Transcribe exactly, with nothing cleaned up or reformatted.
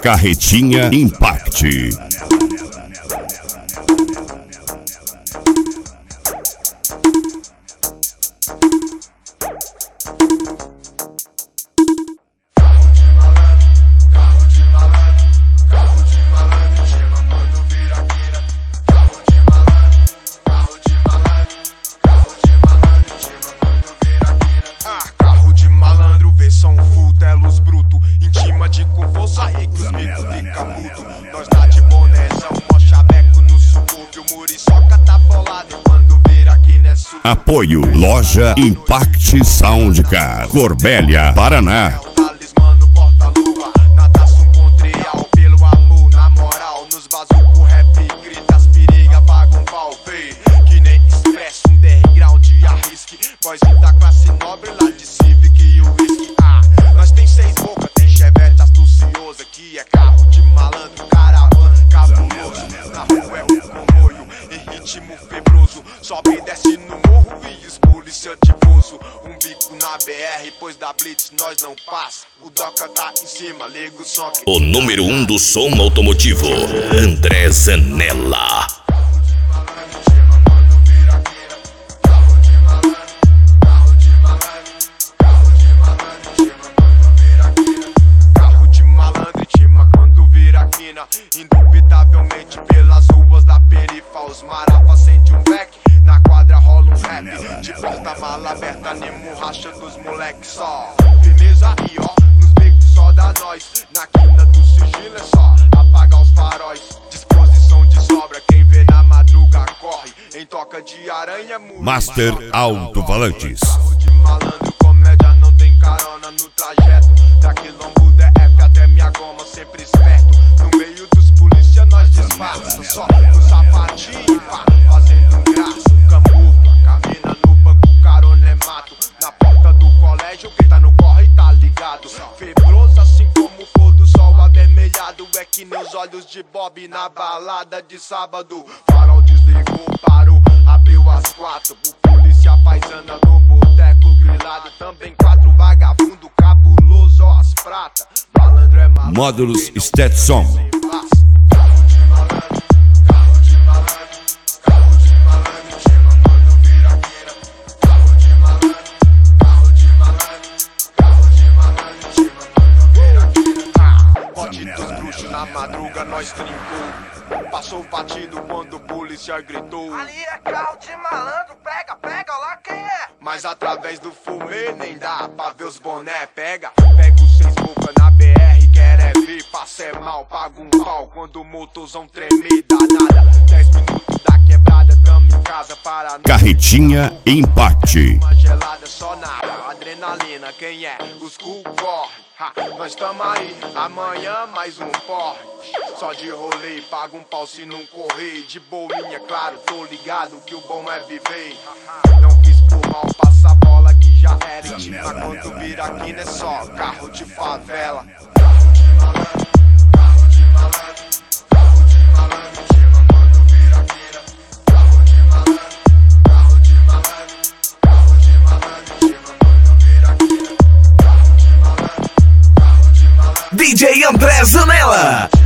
Carretinha Impact. Nós tá de bonézão, mó chaveco no subúrbio, muriçoca tá bolado e quando vir aqui nessa. Apoio Loja Impact Soundcar, Corbélia, Paraná. Talismano, porta-lua, nataço um Montreal, pelo amor, na moral, nos bazuco rap, grita as periga, paga um pau, vê, que nem expresso, um underground de arrisque, boys da classe nobre lá de Civic e o whisky, ah, nós tem seis bocas, tem chevette astuciosa, que é carro de malandro, caravana, cabuloso, na rua é um comboio, em ritmo febroso, sobe e desce no morro e os polícia tifoso, um bico na B R, pois da blitz nós não passa, o Doca tá em cima, liga o som que... O número um do som automotivo, André Zanella. Indubitavelmente pelas ruas da perifa, os marafas acende um beck, na quadra rola um rap, de porta-mala aberta, animo racha dos moleques só. Firmeza aí ó, nos bicos só da nós, na quina do sigilo é só apagar os faróis, disposição de sobra, quem vê na madruga corre, em toca de aranha muro. Master Alto-Falantes. Carro de malandro, comédia não tem carona no trajeto, da quilombo D F até minha goma, sempre esperto, no meio dos polícia nós disfarça, só no sapatinho, pá, fazendo um graça, um camufla, camina no banco, carona é mato, na porta do colégio, quem tá no corre tá ligado, febroso assim como o pôr do sol avermelhado, é que nem os olhos de Bob na balada de sábado, farol desligou, parou, abriu as quatro, o polícia paisana no boteco grilado, também quatro vagabundo cabuloso, ó as prata, malandro é malandro, Módulos Stetson. Na madruga nós trincou, passou batido quando o polícia gritou. Ali é carro de malandro, pega, pega, lá quem é? Mas através do fumê nem dá pra ver os boné. Pega, pega os seis boca na B R, quer é vir, passa é mal, paga um pau quando o motorzão tremer, dá nada. Dez minutos da quebrada, tamo em casa para... Carretinha Impact. Uma gelada só na adrenalina, quem é? Os cu corre. Ha, nós tamo aí, amanhã mais um porre. Só de rolê, paga um pau se não correr. De boinha, claro, tô ligado que o bom é viver. Não quis por mal, passa a bola que já era intima. Quando vira aqui não é só carro de favela. Carro de malandro, carro de malandro, carro de malandro, chama quando vira aqui, carro de malandro, carro de malandro, carro de malandro, chama quando vira aqui, carro de malandro. D J André Zanella.